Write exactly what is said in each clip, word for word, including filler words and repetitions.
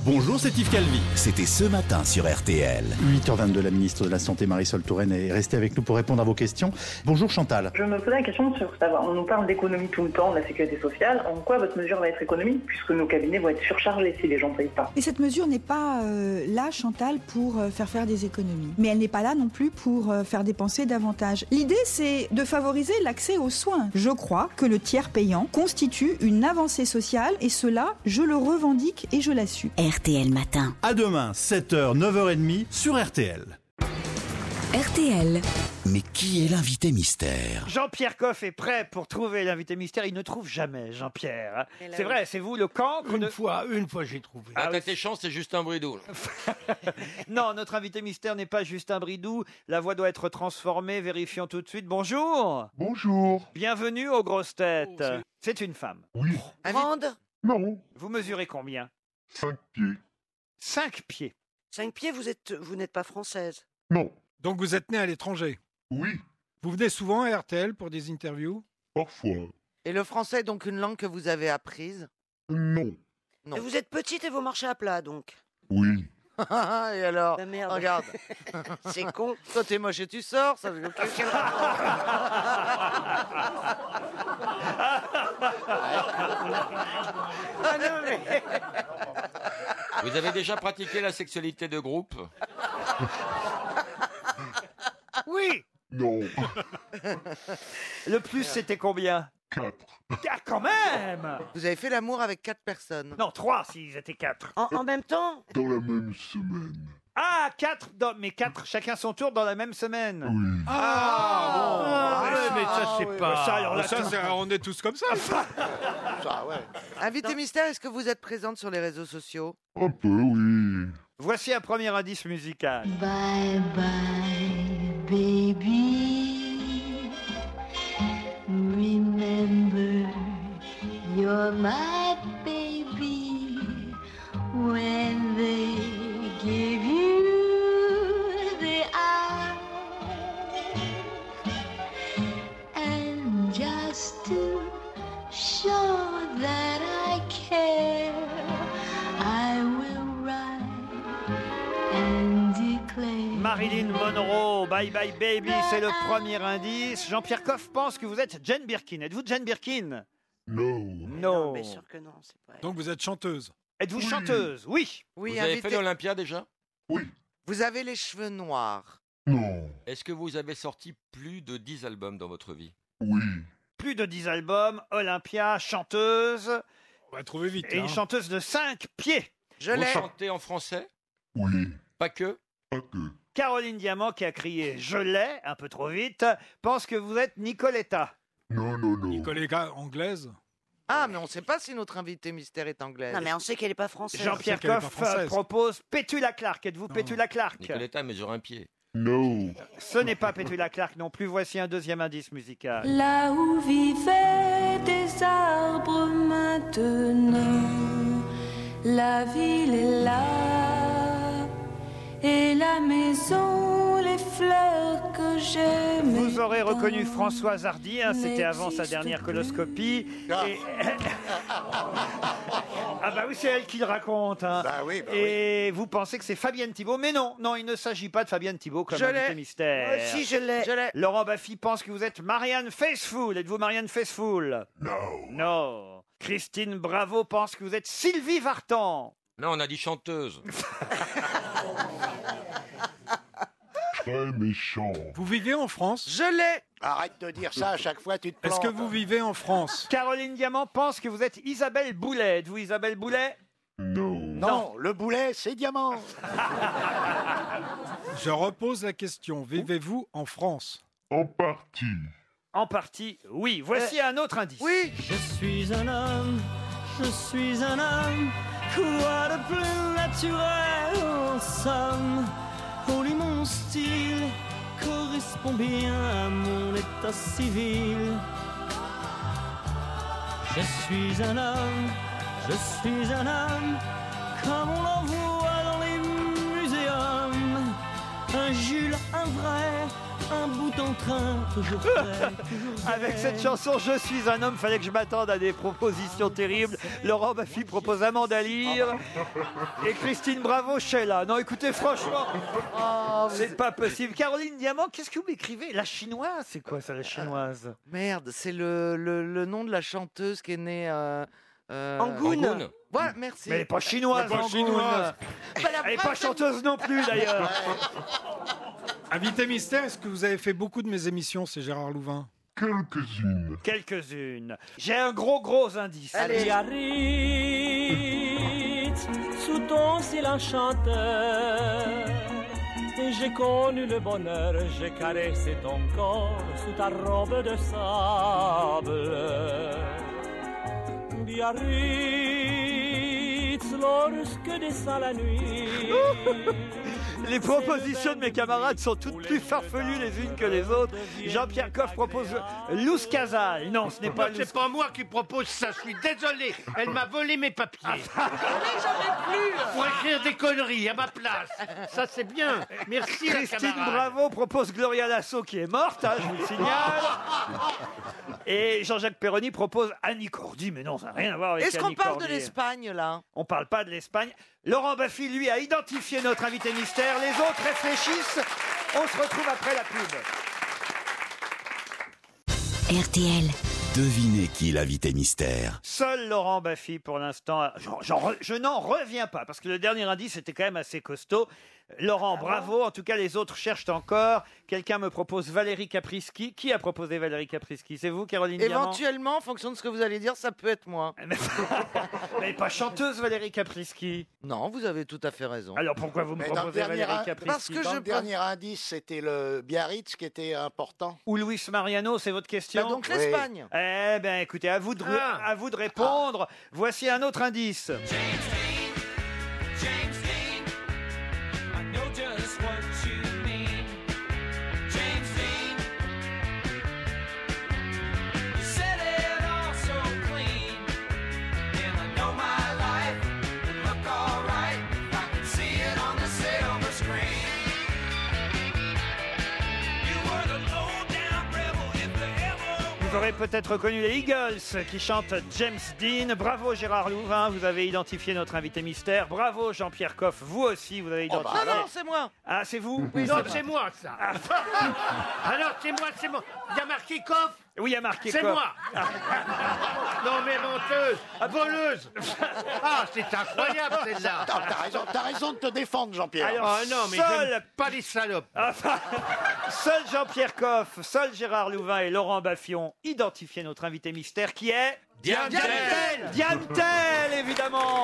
Bonjour, c'est Yves Calvi. C'était ce matin sur R T L. huit heures vingt-deux, la ministre de la Santé Marisol Touraine est restée avec nous pour répondre à vos questions. Bonjour Chantal. Je me posais la question sur savoir, on nous parle d'économie tout le temps, de la sécurité sociale. En quoi votre mesure va être économique, puisque nos cabinets vont être surchargés si les gens ne payent pas? Et cette mesure n'est pas euh, là, Chantal, pour euh, faire faire des économies. Mais elle n'est pas là non plus pour euh, faire dépenser davantage. L'idée, c'est de favoriser l'accès aux soins. Je crois que le tiers payant constitue une avancée sociale et cela, je le revendique et je l'assume. R T L Matin. À demain, sept heures, neuf heures trente sur R T L. R T L. Mais qui est l'invité mystère? Jean-Pierre Coff est prêt pour trouver l'invité mystère. Il ne trouve jamais, Jean-Pierre. C'est vrai, c'est vous le cancre Une de... fois, une fois j'ai trouvé. Ah, Ah, t'as oui. tes chances, c'est Justin Bridou. Non, notre invité mystère n'est pas Justin Bridou. La voix doit être transformée. Vérifions tout de suite. Bonjour. Bonjour. Bienvenue aux grosses têtes. Oh, c'est- C'est une femme. Oui. Grande, Non. Vous mesurez combien? Cinq pieds. Cinq pieds. cinq pieds, vous êtes, vous n'êtes pas française. Non. Donc vous êtes né à l'étranger. Oui. Vous venez souvent à R T L pour des interviews? Parfois. Et le français est donc une langue que vous avez apprise? Non. Non. Et vous êtes petite et vous marchez à plat, donc? Oui. Et alors? La merde. Regarde. C'est con. Toi, t'es moche et tu sors, ça veut dire que- quel rapport? Ah non, mais... Vous avez déjà pratiqué la sexualité de groupe? Oui. Non. Le plus, c'était combien? Quatre. Ah, quand même. Vous avez fait l'amour avec quatre personnes? Non, trois s'ils étaient quatre. En, en même temps? Dans la même semaine. Ah, quatre, dans... mais quatre, chacun son tour dans la même semaine. Oui. Ah, bon. Ah, Ouais, mais ça, ah, c'est oui, pas. mais ça, alors là, ça, tout- c'est- on est tous comme ça. Invité mystère, est-ce que vous êtes présente sur les réseaux sociaux? Un peu, oui. Voici un premier indice musical. Bye bye, baby. Remember, you're my baby. When they give you the eye, and just to show that I care, I will write and declare. Marilyn Monroe, Bye Bye Baby, c'est le premier indice. Jean-Pierre Coff pense que vous êtes Jane Birkin. Êtes-vous Jane Birkin? Non. Non. Mais sûr que non, c'est pas. Donc vous êtes chanteuse. Êtes-vous Oui. chanteuse? Oui. Oui, Vous avez invité- fait l'Olympia déjà? Oui. Vous avez les cheveux noirs. Non. Est-ce que vous avez sorti plus de dix albums dans votre vie? Oui. Plus de dix albums, Olympia, chanteuse, On va trouver vite. et hein. une chanteuse de cinq pieds. Je Vous l'ai. chantez en français? Oui. Pas que? Pas que. Caroline Diamant, qui a crié « Je l'ai » un peu trop vite, pense que vous êtes Nicoletta. Non, non, non. Collègue anglaise. Ah, mais on ne sait pas si notre invité mystère est anglaise. Non, mais on sait qu'elle n'est pas française. Jean-Pierre qu'elle est pas Coff française. propose Pétula Clark. Êtes-vous Non. Pétula Clark? Nicoletta mesure un pied. Non. Ce n'est pas Pétula Clark non plus. Voici un deuxième indice musical. Là où vivaient des arbres maintenant, la ville est là, et la maison, les fleurs que j'aime. Vous aurez reconnu Françoise Hardy, hein, c'était avant sa dernière coloscopie. Et... ah bah oui, c'est elle qui le raconte. Hein. Bah oui, bah Et vous pensez que c'est Fabienne Thibault, mais non, non, il ne s'agit pas de Fabienne Thibault comme Je invité l'ai. mystère. Euh, si, je l'ai. Je l'ai. Laurent Baffy pense que vous êtes Marianne Faithfull. Êtes-vous Marianne Faithfull? Non. Non. Christine Bravo pense que vous êtes Sylvie Vartan. Non, on a dit chanteuse. Très méchant. Vous vivez en France? Je l'ai. Arrête de dire ça à chaque fois, tu te plantes. Est-ce que vous vivez en France? Caroline Diamant pense que vous êtes Isabelle Boulet. Êtes-vous Isabelle Boulet? Non. Non, le boulet, c'est diamant. Je repose la question. Vivez-vous en France? En partie. En partie, oui. Voici un autre indice. Oui. Je suis un homme, je suis un homme, quoi de plus naturel en somme. Oh, lui, mon style correspond bien à mon état civil. Je suis un homme, je suis un homme, comme on en voit dans les muséums. Un Jules, un vrai, un bout tout en train, toujours prêt, toujours prêt. Avec cette chanson Je suis un homme, fallait que je m'attende à des propositions terribles. Laurent Baffy propose Amanda Lear et Christine Bravo, Sheila. Non, écoutez, franchement, Oh, c'est pas possible. Caroline Diamant, qu'est-ce que vous m'écrivez? La chinoise, c'est quoi ça, la chinoise? Merde, c'est le, le, le nom de la chanteuse qui est née. Euh, euh... Angoune. Angoune. Voilà, merci. Mais elle n'est pas chinoise, Elle est pas Angoune. chinoise. Bah, la Elle n'est preuve, pas chanteuse non plus, d'ailleurs. Invité mystère, est-ce que vous avez fait beaucoup de mes émissions, c'est Gérard Louvain? Quelques-unes. Quelques-unes. J'ai un gros, gros indice. Allez. Biarritz, sous ton silence chanteur, j'ai connu le bonheur, j'ai caressé ton corps sous ta robe de sable. Biarritz, lorsque descend la nuit. Les propositions de mes camarades sont toutes plus farfelues les unes que les autres. Jean-Pierre Coff propose Luz Casal. Non, ce n'est pas Luz. C'est pas moi qui propose ça, je suis désolé. Elle m'a volé mes papiers. Pour écrire des conneries à ma place. Ça, c'est bien. Merci, la Christine camarade. Bravo propose Gloria Lasso qui est morte, hein, je vous le signale. Et Jean-Jacques Perroni propose Annie Cordy, mais non, ça n'a rien à voir avec Est-ce Annie qu'on parle de Cordy. l'Espagne, là? On parle pas de l'Espagne. Laurent Baffy, lui, a identifié notre invité mystère. Les autres réfléchissent. On se retrouve après la pub. R T L. Devinez qui est l'invité mystère. Seul Laurent Baffy, pour l'instant, j'en- j'en re- je n'en reviens pas, parce que le dernier indice était quand même assez costaud. Laurent, bravo. En tout cas, les autres cherchent encore. Quelqu'un me propose Valérie Caprisky. Qui a proposé Valérie Caprisky? C'est vous, Caroline Diamant? Éventuellement, en fonction de ce que vous allez dire, ça peut être moi. Mais pas chanteuse, Valérie Caprisky. Non, vous avez tout à fait raison. Alors pourquoi vous me Mais dans le proposez dernier, Valérie in- Caprisky? Parce que dans je le peux- dernier indice, c'était le Biarritz qui était important. Ou Luis Mariano, c'est votre question? Bah, donc Oui. l'Espagne. Eh bien, écoutez, à vous de, Ah. à vous de répondre. Voici un autre indice. Vous aurez peut-être reconnu les Eagles qui chantent James Dean. Bravo Gérard Louvain, vous avez identifié notre invité mystère. Bravo Jean-Pierre Coff, vous aussi vous avez Oh, bah, identifié. Non, non, c'est moi. Ah, c'est vous? non, c'est moi, ça. Alors, c'est moi, c'est moi. Il y a marqué Coff. Oui, il y a marqué C'est Coff. moi. Non, mais menteuse, voleuse. Ah, c'est incroyable, celle-là. T'as raison, t'as raison de te défendre, Jean-Pierre. Alors, Ah non, mais seul- j'aime pas les salopes. Enfin, seul Jean-Pierre Coff, seul Gérard Louvain et Laurent Baffy ont identifié notre invité mystère qui est... Diane Diane Tell. Tell. Diane Tell, évidemment.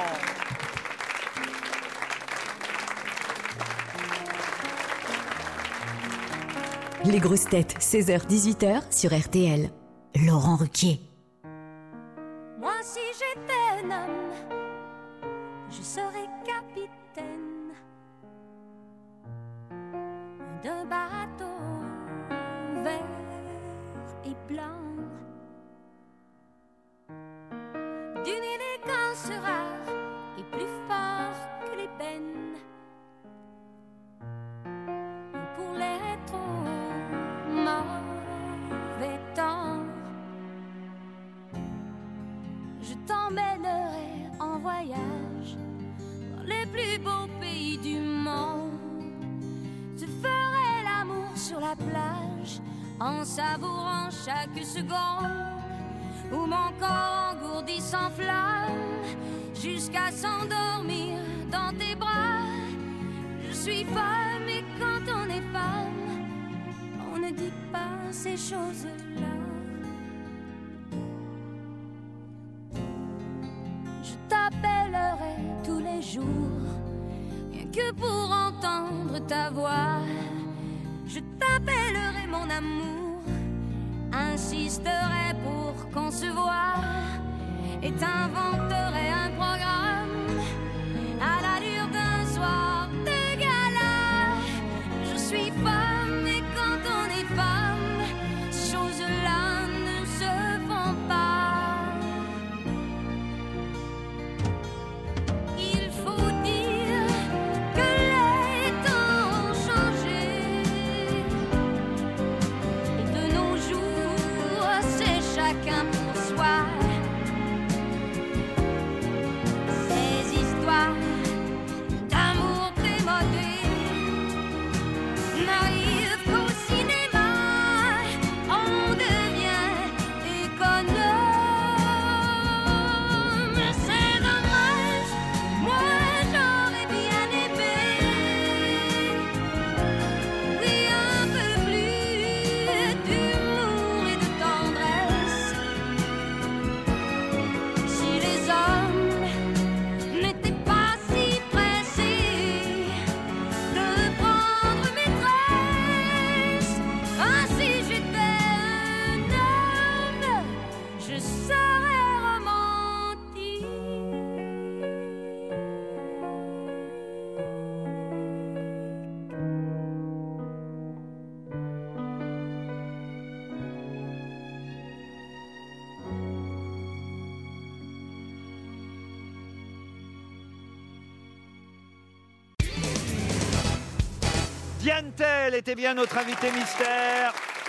Les grosses têtes, seize heures dix-huit heures sur R T L. Laurent Ruquier. Moi, si j'étais un homme, je serais capitaine d'un bateau vert et blanc, d'une élégance rare et plus fort que les peines. Pour les trop mauvais temps, je t'emmènerai en voyage dans les plus beaux pays du monde. Je ferai l'amour sur la plage en savourant chaque seconde où mon corps engourdi s'enflamme jusqu'à s'endormir dans tes bras. Je suis femme et quand on est femme, on ne dit pas ces choses-là. Je t'appellerai tous les jours, rien que pour entendre ta voix. Je t'appellerai mon amour, insisterai pour qu'on se voie et t'inventerai un programme à l'allure d'un soir de gala. Je suis femme et quand on est femme, ces choses-là ne se font pas. Il faut dire que les temps ont changé Diane Tell était bien notre invitée mystère.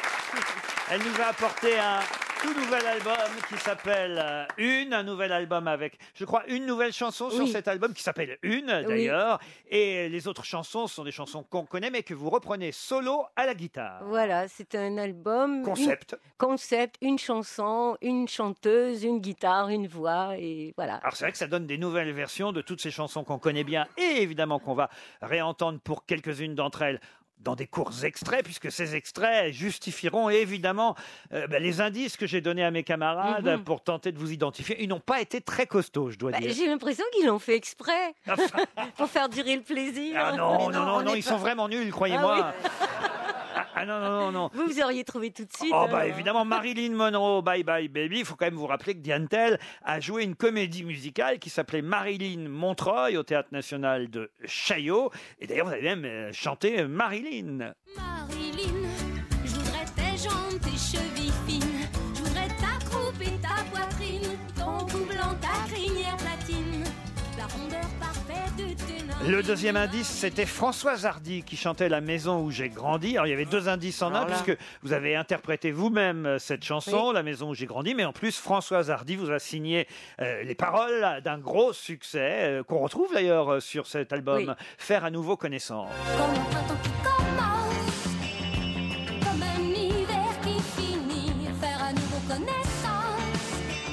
Elle nous a apporté un tout nouvel album qui s'appelle euh, Une, un nouvel album avec, je crois, une nouvelle chanson sur Oui. cet album qui s'appelle Une d'ailleurs. Et les autres chansons sont des chansons qu'on connaît mais que vous reprenez solo à la guitare. Voilà, c'est un album. Concept. Une, concept, une chanson, une chanteuse, une guitare, une voix, et voilà. Alors c'est vrai que ça donne des nouvelles versions de toutes ces chansons qu'on connaît bien et évidemment qu'on va réentendre pour quelques-unes d'entre elles dans des courts extraits, puisque ces extraits justifieront évidemment euh, ben, les indices que j'ai donnés à mes camarades Mhm. pour tenter de vous identifier. Ils n'ont pas été très costauds, je dois Bah, dire. j'ai l'impression qu'ils l'ont fait exprès pour faire durer le plaisir. Ah non, non, non, on non, est ils pas- sont vraiment nuls, croyez-moi. Ah oui. Ah, ah non, non, non, non. Vous, vous auriez trouvé tout de suite. Oh hein. bah évidemment, Marilyn Monroe, Bye Bye Baby. Il faut quand même vous rappeler que Diane Tell a joué une comédie musicale qui s'appelait Marilyn Montreuil au Théâtre National de Chaillot. Et d'ailleurs, vous avez même euh, chanté euh, Marilyn. Marilyn, je voudrais tes jambes, tes chevilles fines. Je voudrais ta croupe et ta poitrine. Ton cou blanc, ta crinière platine. La rondeur parfaite de tes nains. Le deuxième indice, c'était Françoise Hardy qui chantait La maison où j'ai grandi. Alors il y avait deux indices en un, Alors là. puisque vous avez interprété vous-même euh, cette chanson, La maison où j'ai grandi, mais en plus Françoise Hardy vous a signé euh, les paroles d'un gros succès, euh, qu'on retrouve d'ailleurs euh, sur cet album, Oui. Faire à nouveau connaissance. Comme un printemps qui commence, comme un hiver qui finit, faire à nouveau connaissance.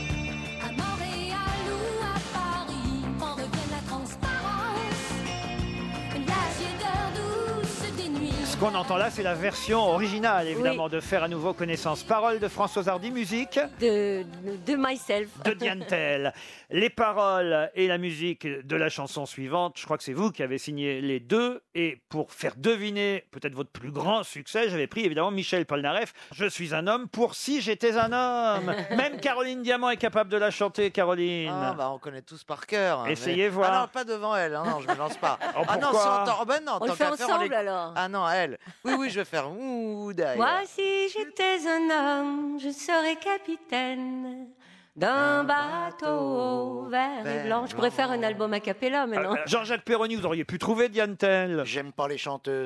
À Montréal ou à Paris, en revient la transparence, la tiédeur douce des nuits. Ce qu'on entend là, c'est la version originale, évidemment, de Faire à nouveau connaissance. Paroles de Françoise Hardy, musique de, de myself. de Diane Tell. Les paroles et la musique de la chanson suivante, je crois que c'est vous qui avez signé les deux. Et pour faire deviner peut-être votre plus grand succès, j'avais pris évidemment Michel Polnareff, Je suis un homme pour Si j'étais un homme. Même Caroline Diamant est capable de la chanter, Caroline. Ah, bah, on connaît tous par cœur. hein, Essayez mais- voir. Ah non, pas devant elle. hein, non, je me lance pas. Oh, ah non, pourquoi si on t'en- oh, ben non, On le tant fait qu'à faire, on ensemble, les- alors. Ah non, elle. Oui, oui, je vais faire ouh derrière. Moi, si j'étais un homme, je serais capitaine d'un bateau vert et blanc. Je pourrais faire un album a cappella maintenant. Euh, Jean-Jacques Perroni, vous auriez pu trouver Diane Tell. J'aime pas les chanteuses.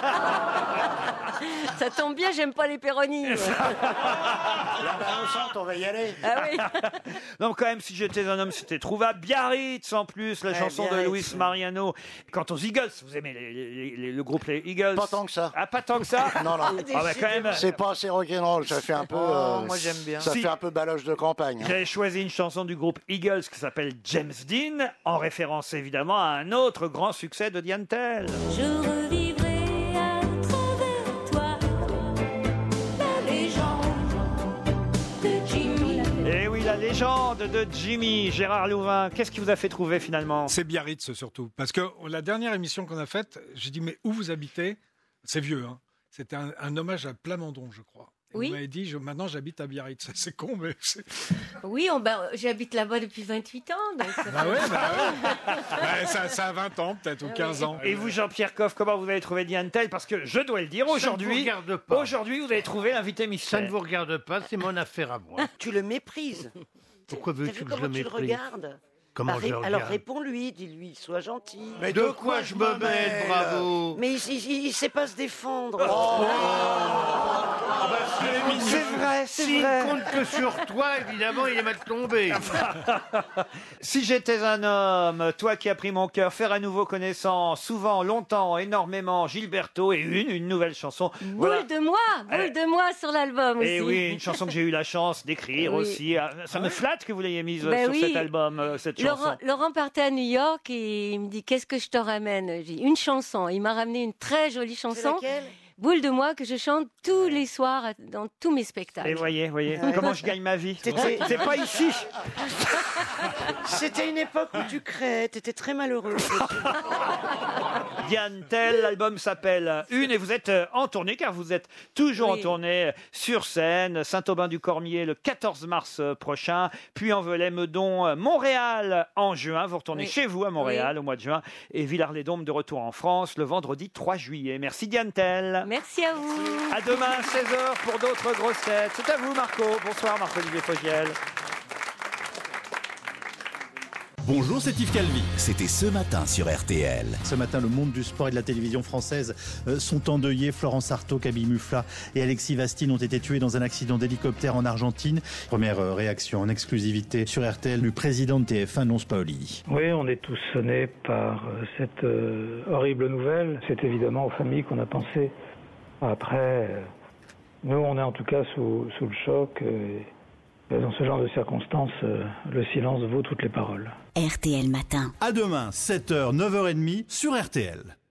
Ça tombe bien, j'aime pas les Perroni. Là, on chante, on va y aller. Ah oui. Non, quand même, Si j'étais un homme, c'était trouvable. Biarritz, en plus, la Ouais, chanson de Biarritz, Luis ouais. Mariano. Quant aux Eagles, vous aimez les- les- les- le groupe les Eagles? Pas tant que ça. Ah, pas tant que ça. Non, non. Ah bah, quand même. C'est pas assez rock'n'roll, ça fait un peu. Oh, euh, moi, j'aime bien. Ça Si. fait un peu baloche de campagne. hein. J'avais choisi une chanson du groupe Eagles qui s'appelle James Dean, en référence évidemment à un autre grand succès de Diane Tell. Je revivrai à travers toi la légende de Jimmy. Et oui, la légende de Jimmy, Gérard Louvain. Qu'est-ce qui vous a fait trouver finalement? C'est Biarritz surtout. Parce que la dernière émission qu'on a faite, j'ai dit, mais où vous habitez? C'est vieux, hein. C'était un, un hommage à Plamondon, je crois. Et Oui. Vous m'avez dit, je- maintenant j'habite à Biarritz. C'est con, mais c'est... Oui, on- ben, j'habite là-bas depuis vingt-huit ans. Donc ça Bah fait- ouais, bah ouais. Ouais, ça, ça a vingt ans peut-être, ou quinze ans. Et vous, Jean-Pierre Coff, comment vous avez trouvé Diane Tell? Parce que je dois le dire, Ça ne aujourd'hui, vous regarde pas. aujourd'hui, vous avez trouvé l'invité mystère. Ça ne vous regarde pas, c'est mon affaire à moi. Tu le méprises. Pourquoi T'as veux-tu vu que je comment le tu le méprise? regardes? Comment Bah, je le ré- Alors regarde réponds-lui, dis-lui, sois gentil. Mais de quoi je me mêle, bravo. Mais il, il, il- il sait pas se défendre. Oh. C'est vrai, c'est S'il vrai. compte que sur toi, évidemment, il est mal tombé. Si j'étais un homme, toi qui as pris mon cœur, faire à nouveau connaissance, souvent, longtemps, énormément, Gilberto et une, une nouvelle chanson. Boule de moi, boule Euh, de moi sur l'album aussi. Et oui, une chanson que j'ai eu la chance d'écrire Oui. aussi. Ah, Ça me flatte que vous l'ayez mise euh, Ben sur oui. cet album, euh, cette chanson. Laurent, Laurent partait à New York et il me dit qu'est-ce que je te ramène? J'ai dit une chanson. Il m'a ramené une très jolie chanson. laquelle Boule de moi que je chante tous les soirs à- dans tous mes spectacles. Et voyez, voyez, Ouais. comment je gagne ma vie. C'était- C'est pas ici. C'était une époque où tu crées, t'étais très malheureux. Diane Tell, l'album s'appelle Une et vous êtes euh, en tournée car vous êtes toujours Oui. en tournée sur scène, Saint-Aubin-du-Cormier le quatorze mars euh, prochain, puis Envelay, Meudon, euh, Montréal en juin. Vous retournez Oui. chez vous à Montréal au mois de juin et Villars-les-Dômes de retour en France le vendredi trois juillet. Merci Diane Tell. Merci à vous. À demain seize heures pour d'autres grosses têtes. C'est à vous Marco. Bonsoir Marc-Olivier Fogiel. Bonjour, c'est Yves Calvi. C'était ce matin sur R T L. Ce matin, le monde du sport et de la télévision française euh, sont endeuillés. Florence Artaud, Camille Mufla et Alexis Vastine ont été tués dans un accident d'hélicoptère en Argentine. Première euh, réaction en exclusivité sur R T L du président de T F un, Nonce Paoli. Oui, on est tous sonnés par euh, cette euh, horrible nouvelle. C'est évidemment aux familles qu'on a pensé. Après, euh, nous, on est en tout cas sous, sous le choc. Euh, Dans ce genre de circonstances, euh, le silence vaut toutes les paroles. R T L Matin. À demain, sept heures, neuf heures trente sur R T L.